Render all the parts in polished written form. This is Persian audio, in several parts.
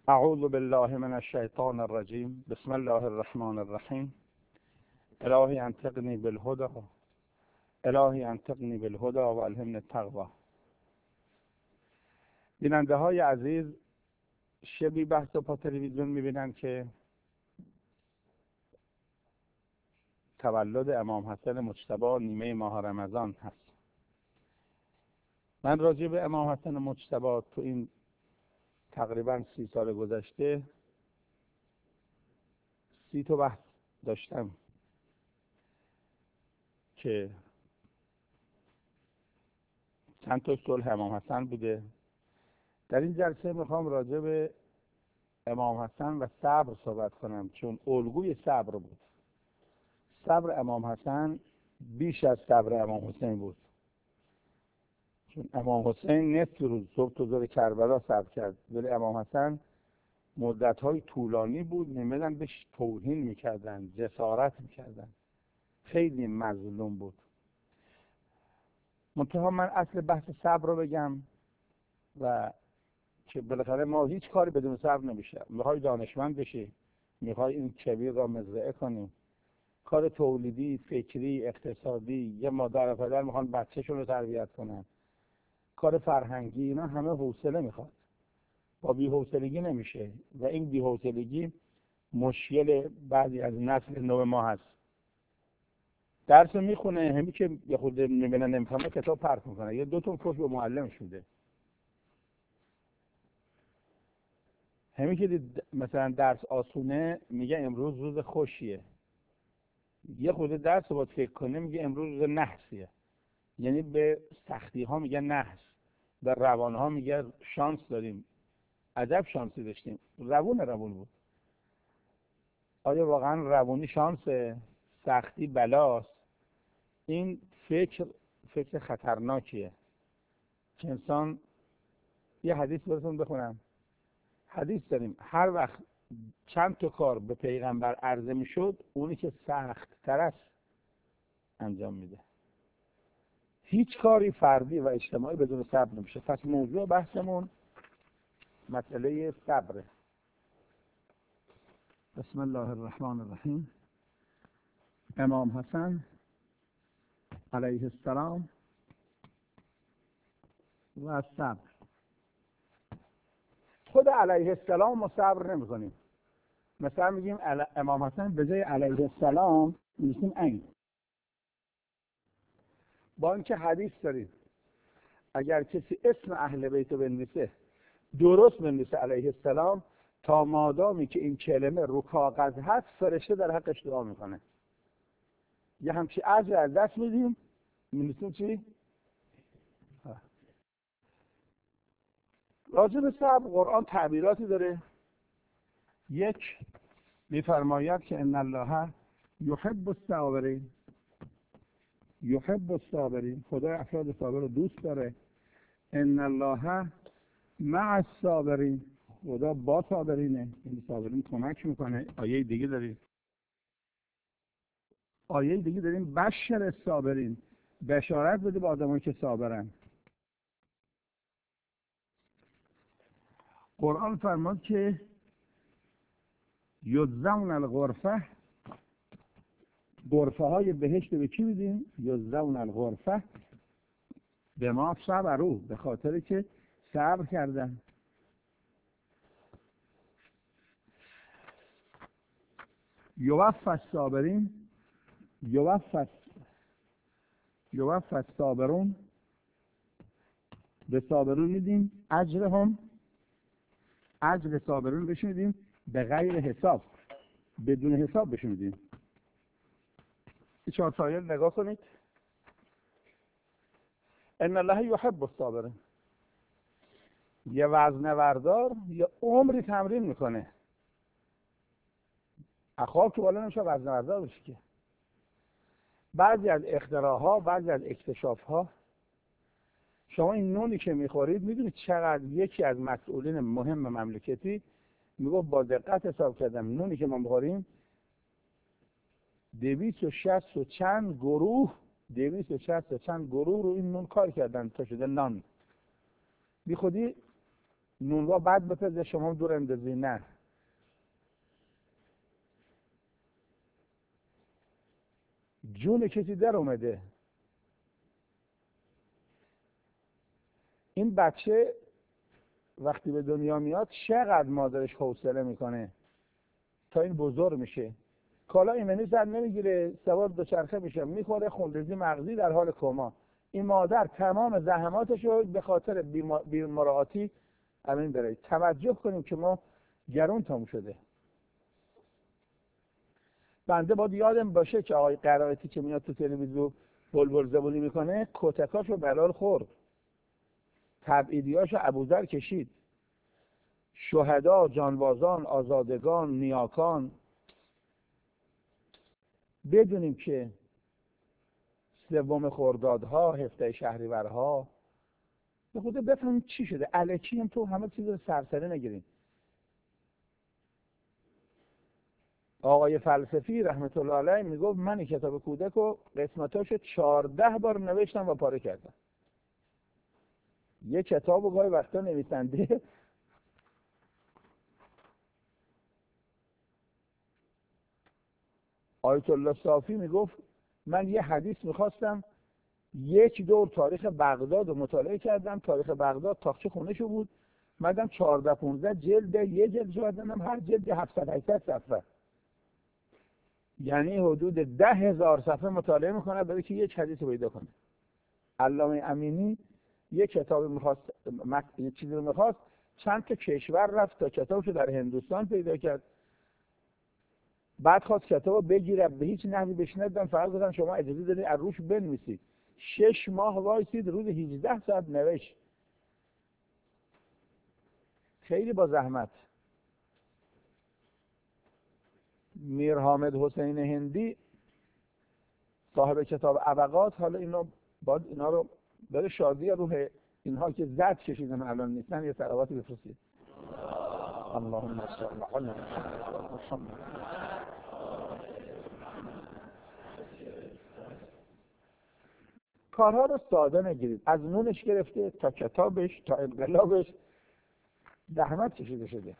اعوذ بالله من الشیطان الرجیم. بسم الله الرحمن الرحیم. الهی انطقنی بالهدى، الهی انطقنی بالهدى و الهمنی التقوی. بیننده های عزیز، شبی بحث رو با تلویزیون میبینن که تولد امام حسن مجتبی نیمه ماه رمضان هست. من راجع به امام حسن مجتبی تو این تقریبا 30 سال گذشته 30 تا بحث داشتم که چند تا صلح امام حسن بوده. در این جلسه میخوام راجع به امام حسن و صبر صحبت کنم، چون الگوی صبر بود. صبر امام حسن بیش از صبر امام حسین بود، چون امام حسین نصف روز صبح تا ظهر کربلا صبر کرد، ولی امام حسن مدت‌های طولانی بود. میمدن بهش توهین میکردن، جسارت میکردن، خیلی مظلوم بود. منتها من اصل بحث صبر رو بگم و که بالاخره ما هیچ کاری بدون صبر نمیشه. میخوای دانشمند بشی، میخوای این کبیر را مزرعه کنی، کار تولیدی، فکری، اقتصادی، یه مادر و پدر میخوان بچه‌شون رو تربیت کنن، کار فرهنگی، اینا همه حوصله میخواد. با بی‌حوصلگی نمیشه و این بی‌حوصلگی مشکل بعضی از نسل نو ما هست. درس میخونه، همین که یه خود میبینه نمیفهمه کتاب پرت میکنه، یه دو تا فوش به معلمش میده. همین که مثلا درس آسونه میگه امروز روز خوشیه، یه خود درس رو باید فکر کنه میگه امروز روز نحسیه. یعنی به سختی ها میگه نحس، به روان ها میگه شانس داریم. عجب شانسی داشتیم، روون بود. آیا واقعا روونی شانسه؟ سختی بلاست. این فکر خطرناکیه که انسان. یه حدیث براتون بخونم. حدیث داریم هر وقت چند تا کار به پیغمبر عرضه میشد، اونی که سخت تر است انجام میده. هیچ کاری فردی و اجتماعی بدون صبر نمیشه. پس موضوع بحثمون مسئله صبره. بسم الله الرحمن الرحیم. امام حسن علیه السلام و صبر. خود علیه السلام ما صبر نمی کنیم. مثلا میگیم امام حسن به جای علیه السلام میگیم این. با اینکه حدیث داریم اگر کسی اسم اهل بیت بنویسه درست بنویسه علیه السلام، تا مادامی که این کلمه رو کاغذ هست فرشته در حقش دعا میکنه. یه همچی اجر از دست میدیم. می‌نویسیم چی؟ راجع به صبر قرآن تعبیراتی داره. یک، میفرماید که ان الله یحب الصابرین. یحب الصابرین، خدا افراد صابر رو دوست داره. ان الله مع الصابرین، خدا با صابرینه، این صابرین کمک میکنه. آیه دیگه داریم، بشر الصابرین، بشارت بده به آدمایی که صابرن. قرآن فرمود که یجزون الغرفه، غرفه های بهشت به کی میدیم؟ یجزون الغرفه به ما صبروا، به خاطر که صبر کردن. یوفی الصابرین، یوفی الصابرون، به صابرون میدیم اجرهم، اجر صابرون بهشون میدیم به غیر حساب، بدون حساب بهشون میدیم. این 4 تا آیه نگاه کنید. ان الله یحب الصابرین. یه وزنه‌بردار یه عمری تمرین میکنه. اخواب که بالا نمیشه وزنه‌بردار بشه که. بعضی از اختراعها، بعضی از اکتشافها، شما این نونی که میخورید میدونید چقدر؟ یکی از مسئولین مهم مملکتی میگه با دقت حساب کردم نونی که ما میخوریم 260 و چند گروه رو این نون کار کردن تا شده نان. بی خودی نونوا بعد بپزه شما دور اندازی، نه. جون کسی در اومده. این بچه وقتی به دنیا میاد چقدر مادرش حوصله میکنه تا این بزرگ میشه. کالا ایمنی سر نمیگیره، سوار دوچرخه میشه، میخوره، خونریزی مغزی، در حال کما. این مادر تمام زحماتش رو به خاطر بیمراعاتی همین بره. توجه کنیم که ما گرون تموم شده. بنده باید یادم باشه که آقای قرائتی که میاد تو تلویزیون بلبل زبونی میکنه کتکاشو بلال خورد، تبعیدیاشو ابوذر کشید، شهدا، جانبازان، آزادگان، نیاکان. بدونیم که سوم خردادها، هفته شهریورها، به خود بفهمیم چی شده. الکی هم تو همه چیز رو سرسره نگیریم. آقای فلسفی رحمت الله علیه میگفت من کتاب کودک رو قسمتاشو 14 بار نوشتم و پاره کردم. یه کتاب رو گاهی وقتا نویسنده آیت الله صافی میگفت من یه حدیث میخواستم، یک دور تاریخ بغداد رو مطالعه کردم. تاریخ بغداد تاقچه خونه‌شو بود، مدام 14-15 جلد، یه جلد شو دادم، هر جلد 700-800 صفحه، یعنی حدود 10,000 صفحه مطالعه میکنه برای که یک حدیث رو پیدا کنه. علامه امینی یه کتاب میخواست، یه چیزی رو میخواست، چند تا کشور رفت تا کتابشو در هندوستان پیدا کرد. بعد خواست کتابو بگیره، به هیچ نحوی بهش ندادن، فقط گفتن شما اجازه دارید از روش بنویسید. 6 ماه وایسید، روز 18 ساعت نوشت، خیلی با زحمت. میر حامد حسین هندی صاحب کتاب ابقات، حالا اینا رو برای شادی روح اینها که زد کشیدن الان نیستن یه صلواتی بفرستید. اللهم صل علی محمد. کارها رو ساده نگیرید، از نونش گرفته تا کتابش تا انقلابش زحمت کشیده شده.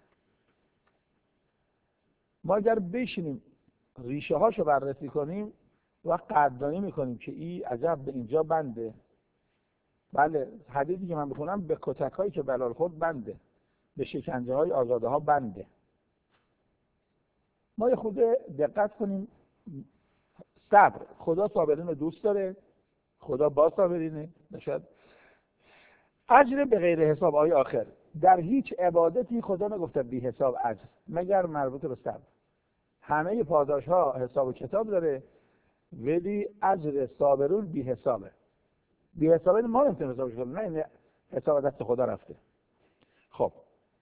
ما اگر بشینیم ریشه هاشو بررسی کنیم و قدردانی میکنیم که این عجب به اینجا بنده. بله، حدیثی که من بخونم به کتک هایی که بلال خورد بنده، به شکنجه های آزاده ها بنده. ما یه خود دقت کنیم. صبر، خدا صابرین رو دوست داره، خدا با صابرینه. نشد اجر به غیر حساب. آیه آخر در هیچ عبادتی خدا نگفته بی حساب اجر مگر مربوط به صبر. همه پاداش ها حساب و کتاب داره، ولی اجر صابرون بی حسابه. بی حسابه ما نمیتونیم حسابش کنیم، نه این حساب دست خدا رفته. خب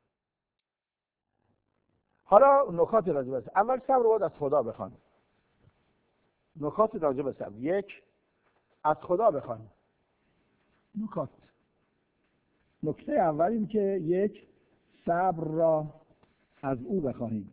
حالا نکات راجع به صبر. اول صبر رو باید از خدا بخوان. نکات راجع به صبر: یک، از خدا بخوان. نکات: نکته اول این که یک، صبر را از او بخواهیم.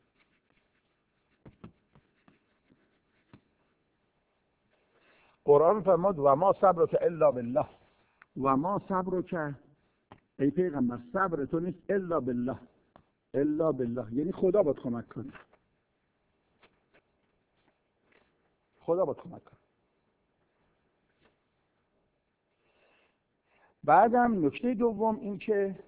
قرآن فرمود و ما صبرک الا بالله. و ما صبرک، ای پیغمبر صبر تو نیست الا بالله. الا بالله یعنی خدا باید کمک کنه. خدا باید کمک کنه. بعدم نکته دوم این که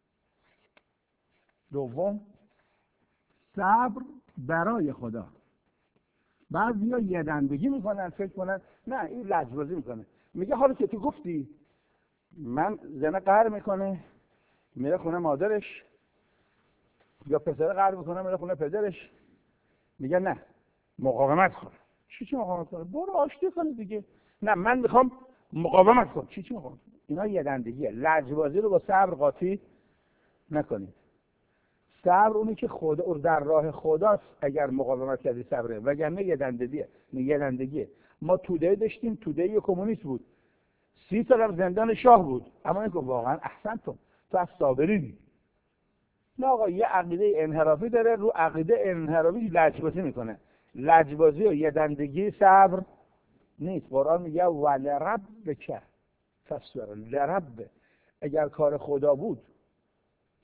صبر برای خدا. بعضیا یه دندگی میکنن، فکر کنن نه این لجبازی میکنه. میگه حالا که تو گفتی من زنه قهر میکنه میره خونه مادرش، یا پسر قهر میکنه میره خونه پدرش، میگه نه مقاومت کن. چی مقاومت کنه؟ برو آشتی کنه دیگه. نه من میخوام مقاومت کن. چی مقاومت کن؟ اینا یه دندگیه. لجبازی رو با صبر قاطی نکنید. صبر اونی که خدا در راه خداست. اگر مقاومت کردی صبره، وگرنه یه دندگیه. ما توده داشتیم، توده کمونیست بود، 30 سال هم زندان شاه بود، اما این که واقعا احسنتم تو از صابرینی. نه آقا، یه عقیده انحرافی داره، رو عقیده انحرافی لجبازی میکنه. لجبازی و یه دندگی صبر نیست. قرآن میگه ولربک فاصبر. لرب، اگر کار خدا بود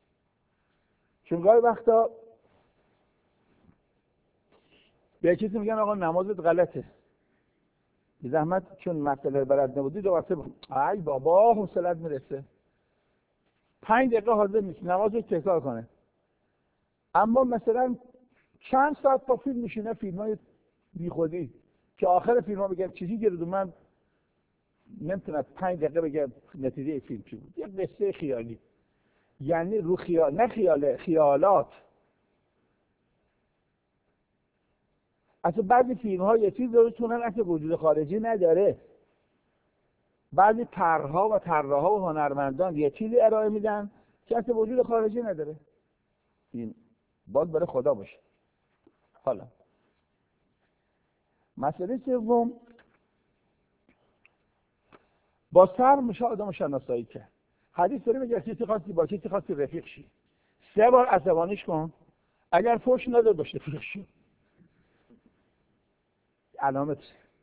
چون گاهی وقتا به کسی میگن آقا نمازت غلطه، بی زحمت چون مسئله بلد نبودی دو وقته ای بابا حوصله‌ات میرسه 5 دقیقه حاضر نیست نماز رو تکرار کنه. اما مثلا چند ساعت با فیلم میشینه، فیلمای بیخودی که آخر فیلم ها بگم چیزی گرد من نمیتونم 5 دقیقه بگم نتیجه فیلم چی بود، یه قصه خیالی، یعنی رو خیال، نه خیاله، خیالات. اصلا بعضی فیلم ها یه چیز درستونن اصلا وجود خارجی نداره، بعضی طرح‌ها و طراحا و هنرمندان یه چیزی ارائه میدن که اصلا وجود خارجی نداره. این باید برای خدا باشه. حالا مسئله سوم، با صبر میشه آدم شناسایی کرد. حدیث داره میگه کسی خواستی با کسی خواستی رفیق شی 3 بار عصبانیش کن، اگر فحش نداد باشه رفیق شی، علامت.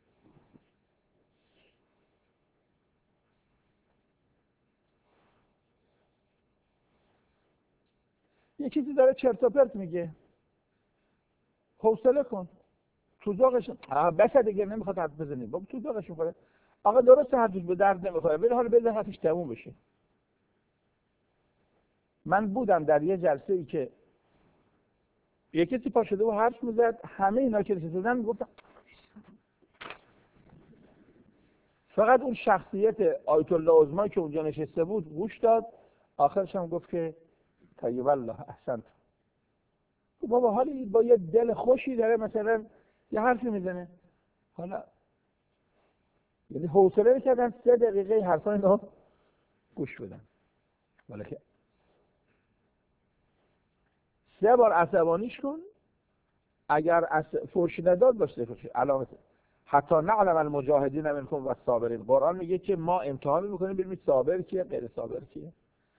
یه چیزی داره چرت و پرت میگه، حوصله کن، تو ذوقش بس دیگه نمیخواد حرف بزنی، بابا تو ذوقش میخوره. آقا درسته حرفش به درد نمیخوره، ولی حالا بذار حرفش تموم بشه. من بودم در یه جلسه ای که یه کسی پا شده و حرف میزد، همه اینا که نشستن میگفتن، فقط اون شخصیت آیت الله عظما که اونجا نشسته بود گوش داد، آخرش هم گفت که طیب الله احسنت. بابا حالی با یه دل خوشی داره مثلا یه حرفی میزنه، حالا یعنی حوصله کردن 3 دقیقه حرفا اینا گوش بدن، ولی که 3 بار عصبانیش کن، اگر فحش نداد باشه علامته. حتی نعلم المجاهدین منکم و الصابرین. قرآن میگه که ما امتحان میکنیم ببینیم صابر کیه غیر صابر کیه.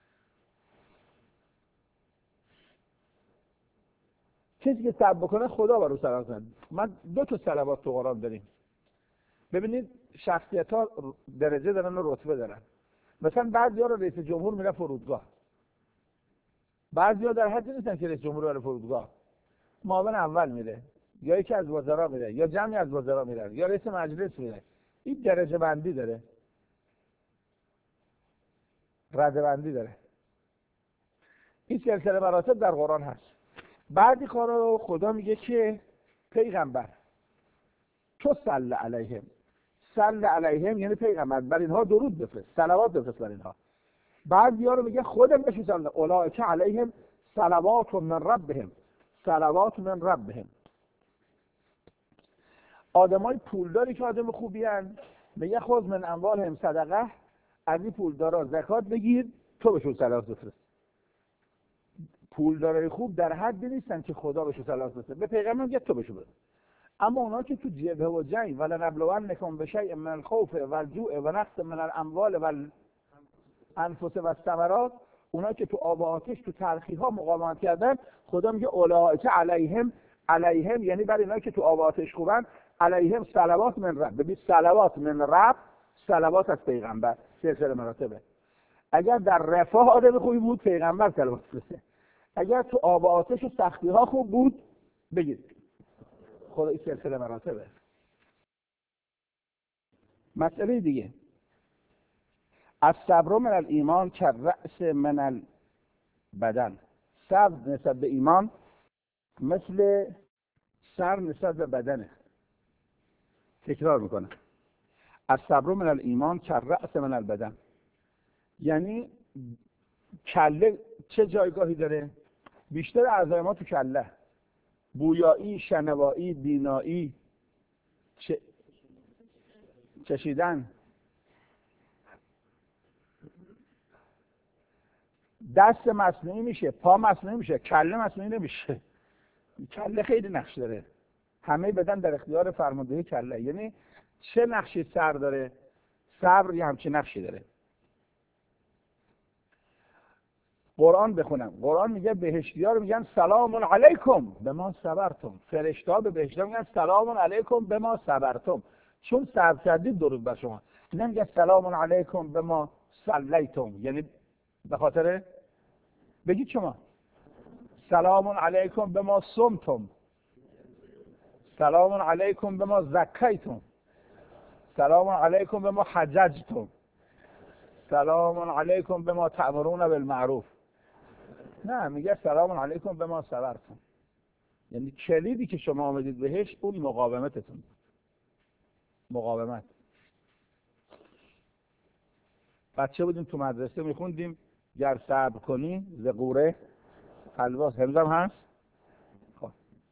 کسی که صبر بکنه خدا بر او صلوات کنه. من 2 تا صلوات تو قرآن داریم. ببینید شخصیت ها درجه دارن و رتبه دارن. مثلا بعضیا رو رئیس جمهور میره فرودگاه، بعضیا در حد نیستن که رئیس جمهور بره فرودگاه، معاون اول میره، یا یکی از وزرا میره، یا جمعی از وزرا میرن، یا رئیس مجلس میره. این درجه بندی داره، رده بندی داره. این سلسله مراتب در قرآن هست. بعدی کارا رو خدا میگه که پیغمبر تو صلی علیهم، صلی علیهم یعنی پیغمبر بر اینها درود بفرست، صلوات بفرست بر اینها. بعضیا رو میگه خودم بشین صلی اولئک علیهم صلوات من ربهم، صلوات من ربهم. آدمای پولداری که آدم خوبی ان میگه خود من اموالهم صدقه، از این پولدارا زکات بگیر تو بهشون صلوات بفرست. پولدارای خوب در حدی نیستن که خدا بهشون صلوات بفرسته، به پیغمبر میگه تو بهشون بفرست. اما اونا که تو جبهه و جنگ ولنبلونکم بشیء من الخوف والجوع ونقص من الاموال والانفس والثمرات، اونا که تو آب و آتش تو تلخی ها مقاومت کردن، خدا میگه اولئک علیهم، علیهم یعنی برای اینا که تو آب و آتش خوبن، علیهم صلوات من رب. ببین صلوات من رب، صلوات از پیغمبر، سلسله مراتبه. اگر در رفاه آدم خوبی بود پیغمبر صلوات بفرسته، اگر تو آب و آتش و سختی ها خوب بود بگید خدا. این سلسله مراتبه. مسئله دیگه، الصبر من الایمان کالرأس من البدن. صبر نسبت به ایمان مثل سر نسبت به بدنه. تکرار میکنم، الصبر من الایمان کالرأس من البدن. یعنی کله چه جایگاهی داره؟ بیشتر اعضای ما تو کله، بویایی، شنوایی، بینایی، چشیدن، دست مصنوعی میشه، پا مصنوعی میشه، کله مصنوعی نمیشه. کله خیلی نقش داره، همه بدن در اختیار فرماندهی کله. یعنی چه نقشی سر داره؟ صبر یه همچین نقشی داره. قرآن بخونم، قرآن میگه بهشتی‌ها رو میگن سلام علیکم بما صبرتم. فرشته‌ها به بهشتی‌ها میگن سلام علیکم بما صبرتم، چون صبر کردید درود بر شما. نمیگه سلام علیکم بما صلیتم، یعنی به خاطر بگید شما سلام علیکم بما صمتم، سلام علیکم بما زکیتم، سلام علیکم بما حججتم، سلام علیکم بما تأمرون بالمعروف. نه، میگه سلام علیکم بما صبرتم. یعنی کلیدی که شما آمدید بهش اون مقاومتتون. مقاومت. بچه بودیم تو مدرسه میخوندیم گر صبر کنی ز قوره خلواس. همزم هست؟ خب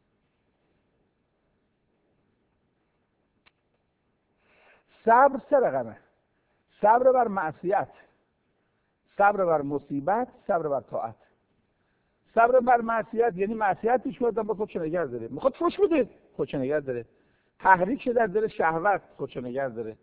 صبر سه رقمه: صبر بر معصیت، صبر بر مصیبت، صبر بر طاعت. صبر بر معصیت یعنی معصیت پیش میاد با خودش نگه داره، میخواد فوش بده خودش نگه داره، تحریک شده در دل شهوت خودش نگه داره،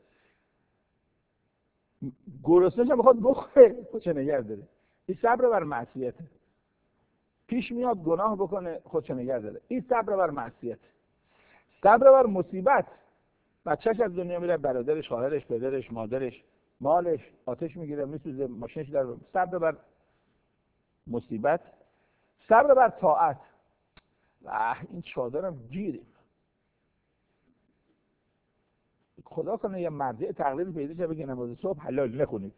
گرسنه‌ش میخواد بخوره خودش نگه داره. این صبر بر معصیته. پیش میاد گناه بکنه خودش نگه داره. این صبر بر معصیت. صبر بر مصیبت: بچه‌ش از دنیا میره، برادرش، خواهرش، پدرش، مادرش، مالش آتش میگیره، میسوزه، ماشینش در. صبر بر مصیبت. صبر بر طاعت: این چادرم گیریم، خدا کنه یه مرجع تقلیدی پیدا شه بگه نماز صبح حلال نخونید.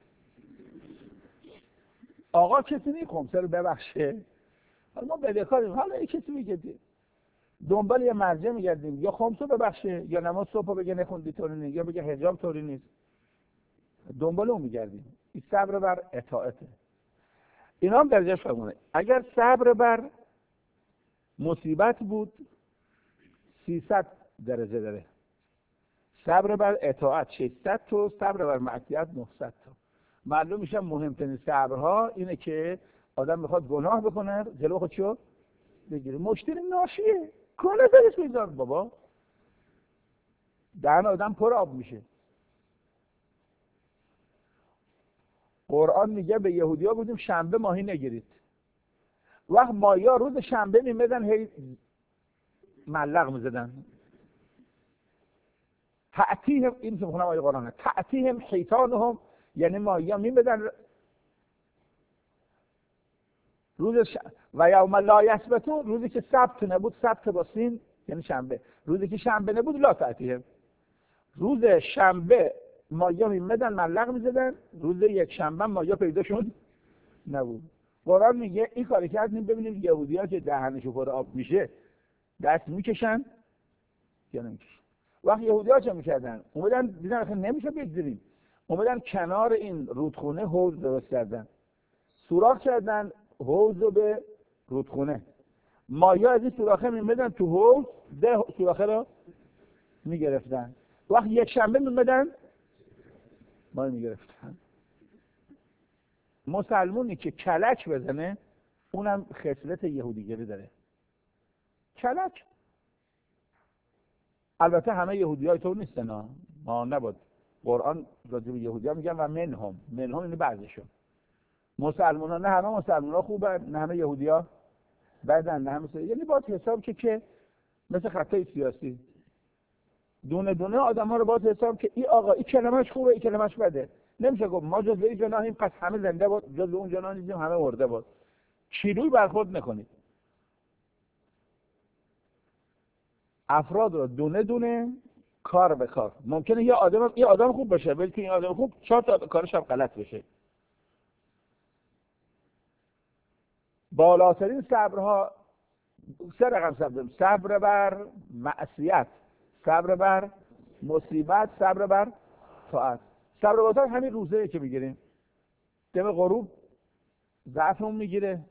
آقا کسی نیست خمسه رو ببخشه، حالا ما بدهکاریم، حالا یه کسی میگه دنبال یه مرجع میگردیم یا خمسه ببخشه یا نماز صبح بگه نخوندی طوری نیست یا بگه حجاب طوری نیست، دنبال اون میگردیم. این صبر بر اطاعته. اینا هم درجهش فرمونه. اگر صبر بر مصیبت بود 300 درجه داره، صبر بر اطاعت 600 تا، صبر بر معصیت 900 تا. معلوم میشه مهمترین صبرها اینه که آدم میخواد گناه بکنه جلو خودشو بگیره. مشتری ناشیه کنه درش میذار بابا، دهن آدم پر آب میشه. قرآن میگه به یهودیا بودیم شنبه ماهی نگیرید. وقت مایا روز شنبه میمدن هی ملق میزدن. تأتیهم، این که بخونم آیه قرآنه، تأتیهم حیتانهم، یعنی مایا میمدن روز و یوم لا یثبتون، روزی که سبت نبود، سبت با سین یعنی شنبه، روزی که شنبه نبود لا تأتیهم، روز شنبه مایا میمدن ملق میزدن، روز یک شنبه مایا پیدا شد نبود. قرآن میگه این کاری کردیم ببینیم یهودی‌ها که دهنشون پر آب میشه دست میکشن یا نمیکشن. وقتی یهودی‌ها چه میکردن؟ اومدن دیدن اصلا نمیشه بگذریم، اومدن کنار این رودخونه حوض درست کردن، سوراخ کردن حوض رو به رودخونه. مایا از این سوراخه میمدن تو حوض، ده سوراخه رو میگرفتن. وقتی یک شنبه میمدن ما میگرفتن. مسلمونی که کلک بزنه اونم خصلت یهودیگری داره. کلک. البته همه یهودی‌ها تو نیستن، ما نبود. قرآن راجع به یهودی‌ها میگن و منهم این بعضیشون. مسلمان‌ها نه همه مسلمان‌ها خوبن، نه همه یهودی‌ها بدن، نه همه یعنی با حساب که مثل خطای سیاسی دونه دونه آدم‌ها رو با حساب که این آقا این کلمش خوبه این کلمش بده. نمیشه گفت ما جزء این جناحیم پس همه زنده بود، جزء اون جناح نیستیم همه مرده بود. کیلویی برخورد نکنید. افراد رو دونه دونه، کار به کار. ممکنه یه آدم خوب باشه ولی که این آدم خوب 4 تا کارش هم غلط بشه. بالاترین صبرها 3 رقم صبر: صبر بر معصیت، صبر بر مصیبت، صبر بر طاعت. صبر بر طاعت همین روزه که میگیریم، دم غروب ضعفمون میگیره.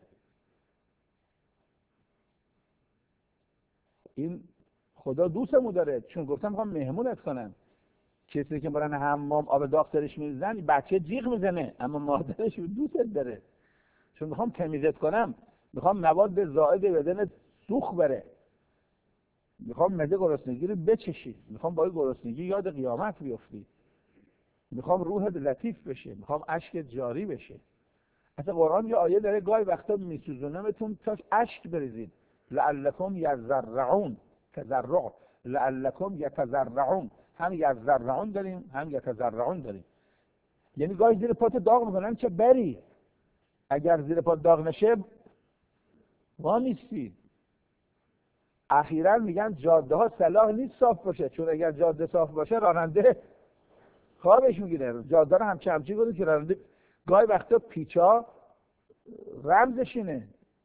این خدا دوستمون داره، چون گفتم میخوام مهمونت کنم. کسی که برن حمام آب داغ سرش میزنن بچه جیغ میزنه، اما مادرش دوستت داره، چون میخوام تمیزت کنم، میخوام مواد زائد بدن سوخت بره، میخوام مزه گرسنگی رو بچشی، میخوام با این گرسنگی یاد قیامت بیفتی، میخوام روحت لطیف بشه، میخوام اشکت جاری بشه. اصلا قرآن یه آیه داره گاهی وقتا میسوزونمتون تا اشک بریزید، لعلکم یزرعون، تزرع، لعلکم یتزرعون. هم یزرعون داریم هم یتزرعون داریم. یعنی گاهی زیر پات داغ میکنن که بری، اگر زیر پات داغ نشه وا نیستی. اخیراً میگن جاده ها صلاح نیست صاف باشه، چون اگر جاده صاف باشه راننده خوابش میگیره. جاده رو همچی کنید که راننده گاهی وقتا پیچا رمزش اینه.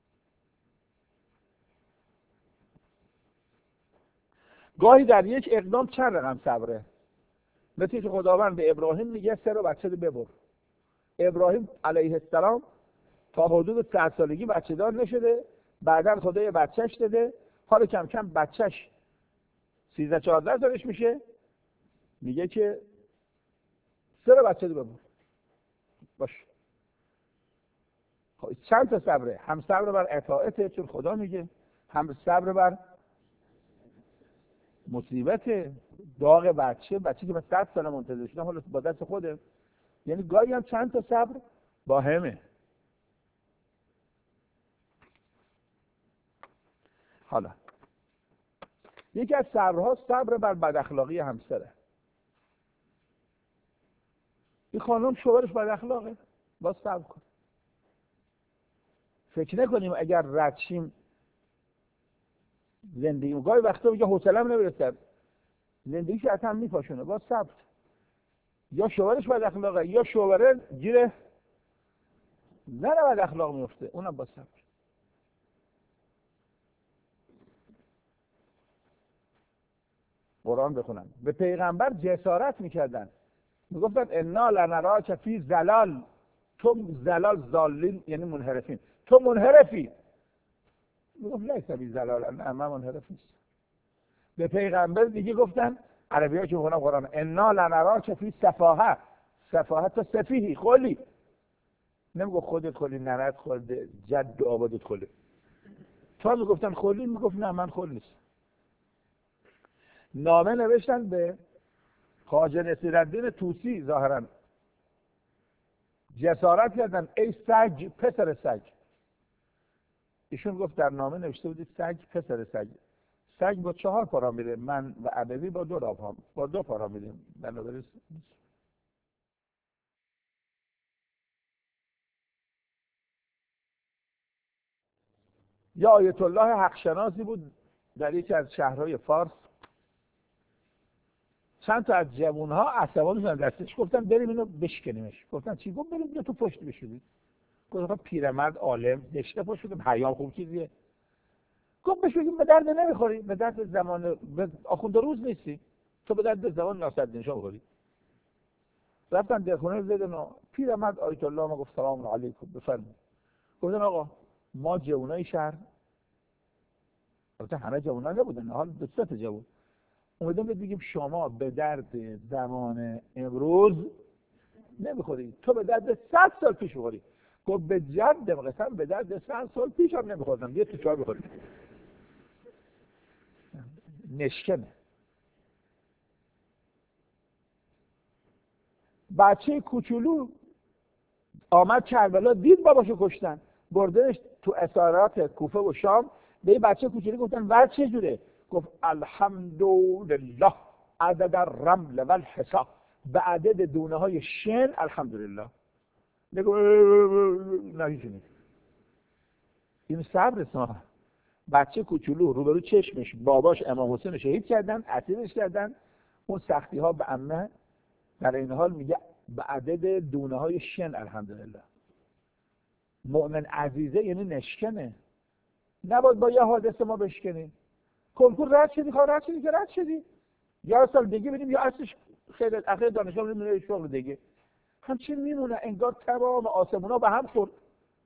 گاهی در یک اقدام چند رقم صبره. مثل که خداوند به ابراهیم میگه 3 بچه رو ببر. ابراهیم علیه السلام تا حدود 100 سالگی بچه دار نشده، بعداً خدا یه بچهش داده، حالا کم کم بچهش 13-14 سالش میشه، میگه که 3 بچه رو ببر. باش. چند تا صبره؟ هم صبر بر اطاعته چون خدا میگه، هم صبر بر مصیبت داغ بچه که من 100 سال منتظر شدم حالا با دست خوده. یعنی گاهی هم چند تا صبر با همه. حالا یکی از صبرها صبر بر بد اخلاقی همسره. این خانم شوهرش بد اخلاقه، باز صبر کن. فکر نکنیم اگر رد شیم زندگی گاهی وقتا میگه حوصله‌ام نمیرسه، زندگیش اصلا میپاشونه، باز صبر. یا شوهرش بد اخلاقه یا شوهره گیره زن بد اخلاق میفته، اونم باز صبر. قرآن بخونن. به پیغمبر جسارت میکردن، میگفتن انا لنراک فی ضلال، تو ضلال ضالین یعنی منحرفین، تو منحرفی. میگفت لیس بی ضلال، نه من منحرف نیست. به پیغمبر دیگه گفتن عربی‌ها که میخونن قرآن انا لنراک فی سفاهه، سفاهه تو سفیهی خلی. نمیگفت خودت خلی، ننت خلی، جد آبادت خلی. تو میگفتن خلی، میگفت نه من خلی نیست. نامه نوشتن به خواجه نصیرالدین طوسی، ظاهرا جسارت کردن ای سگ پسر سگ. ایشون گفت در نامه نوشته بودید سگ پسر سگ. سگ با 4 پا میره، من و ابوی با 2 پا میریم. بنابراین یا آیت الله حقشناسی بود در یکی از شهرهای فارس. چند تا از جوان‌ها عصبانی شدن دستش، گفتن بریم اینو بشکنیمش. گفتن چی؟ گفت بریم تو پشت بشورید. گفت پیرمرد عالم دشته پشت شده، پیام خوب چیزیه. گفت بشوریم به درد نمیخوری، به درد زمان به آخوند روز نیستی، تو به درد زمان ناصرالدین شاه بخوری. رفتن دلخونه زدن و پیرمرد آیت الله ما گفت سلام علیکم بفرمایید. گفتن آقا ما جوانای شهر، البته همه جوونا نبودن، حال 2 تا جوون اومدیم بگیم شما به درد زمان امروز نمیخوری، تو به درد 100 سال پیش بخوری. گفت به جد قسم به درد 100 سال پیش هم نمیخوردم، یه تو 4 بخوری. نشکنه. بچه کوچولو آمد کربلا، دید باباشو کشتن، بردنش تو اسارات کوفه و شام. به یه بچه کوچولو گفتن ور چجوره؟ گفت الحمدلله عدد الرمل و الحصا، به عدد دونه های شن الحمدلله. نگو نهیشونی. این صبر اسمها. بچه کوچولو روبرو چشمش باباش امام حسین شهید کردن، اسیرش کردن، اون سختی ها به عمه، در این حال میگه به عدد دونه های شن الحمدلله. مؤمن عزیزه یعنی نشکنه، نباید با یه حادثه ما بشکنیم. کنکور رد شدی، رد شدی که رد شدی، یا سال دیگه بریم یا اصلش خیلی اخیر دانشگاه میمونه شغل دیگه، همچین میمونه انگار تمام آسمونا به هم خورد.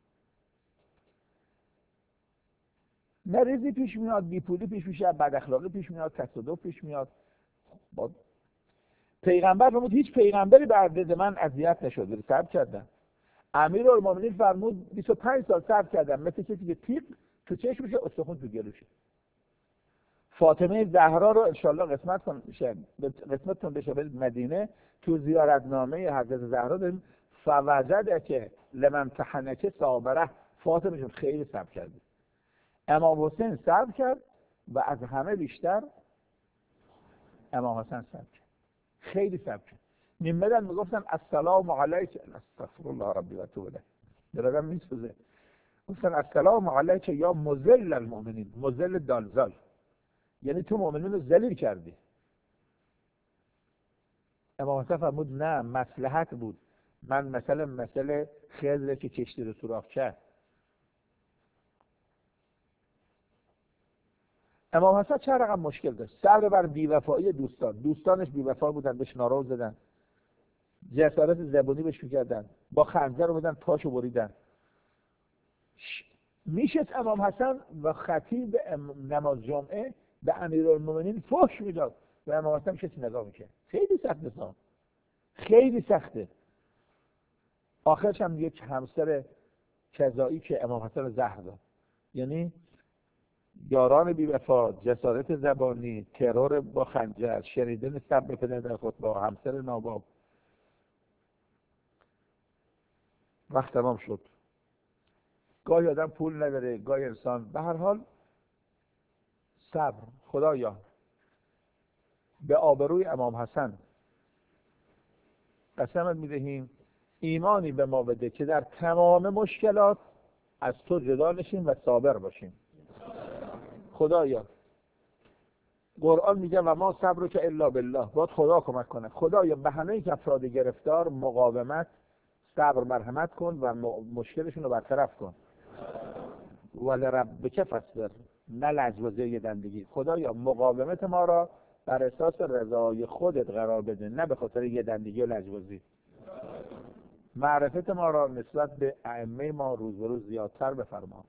مریضی پیش میاد، بیپولی پیش میشه، بد اخلاقی پیش میاد، تصادف پیش میاد. با پیغمبر فرمود هیچ پیغمبری به عدد من اذیت نشد، صبر کردن. امیرالمومنین فرمود 25 سال صبر کردم، مثل کسی که تیغ تو چشمش استخون تو گلوشه. فاطمه زهرا رو انشالله قسمتتون بشه برید مدینه، تو زیارتنامه حضرت زهرا داریم فوجد که لمن تحنکه صابره. فاطمه جون خیلی صبر کردی. امام حسین صبر کرد و از همه بیشتر امام حسین صبر کرد، خیلی صبر کرد. میمدن میگفتن السلام علیک، استغفر الله ربی و توب الیه، دلم میسوزه. گفتن السلام علیک یا مذل المؤمنین، مذل دالزال، یعنی تو مؤمنین رو ذلیل کردی. امام حسن فرمود نه، مصلحت بود. من مثل خضر که کشتی رو سوراخ کرد. امام حسن چه رقم مشکل داشت؟ صبر بر بی‌وفایی دوستانش بی‌وفا بودن، بهش نارو زدن، جسارت زبونی بهش می‌کردن، با خنجر رو بدن پاشو بریدن. میشد امام حسن و خطیب نماز جمعه به امیرالمومنین فحش میداد و امام حسن کسی نگاه میکرد. خیلی سخت نظام، خیلی سخته. آخرش هم یک همسر کذایی که امام حسن رو زهر داد. یعنی یاران بی‌وفا، جسارت زبانی، ترور با خنجر، شنیدن سب پدر در خطبه، همسر ناباب. وقت تمام شد. گاهی آدم پول نداره، گاهی انسان، به هر حال صبر. خدایا به آبروی امام حسن قسمت میدهیم ایمانی به ما بده که در تمام مشکلات از تو جدا نشیم و صابر باشیم. خدایا قرآن میگه و ما صبر که الا بالله، باید خدا کمک کنه. خدایا به همه افراد گرفتار مقاومت، صبر، مرحمت کن و مشکلشون رو برطرف کن. ولربک فاصبر، نه لجبازی دندگی. خدایا مقاومت ما را بر اساس رضای خودت قرار بده، نه به خاطر یه دندگی و لجبازی. معرفت ما را نسبت به ائمه ما روز به روز زیادتر بفرما.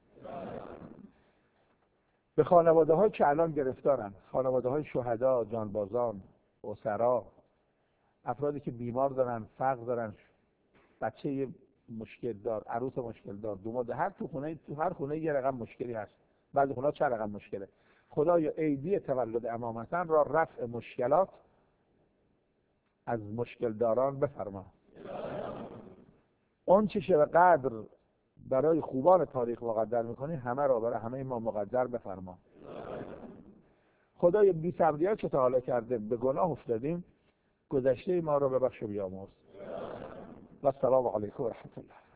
به خانواده های که الان گرفتارن، خانواده های شهدا، جانبازان، اسرا، افرادی که بیمار دارن، فقر دارن، بچه مشکل دار، عروس مشکل دار، دوماد، تو هر خونه یه رقم مشکلی هست. بعضی خونه چه رقم مشکله. خدایا عیدی تولد امام حسن را رفع مشکلات از مشکل داران بفرما. اون چه شب قدر برای خوبان تاریخ مقدر میکنی، همه را برای همه ما مقدر بفرما. خدای بی صبری‌ها که تا حالا کرده به گناه افتادیم، گذشته ما را ببخش و بیامرز. و السلام علیکم و رحمت الله.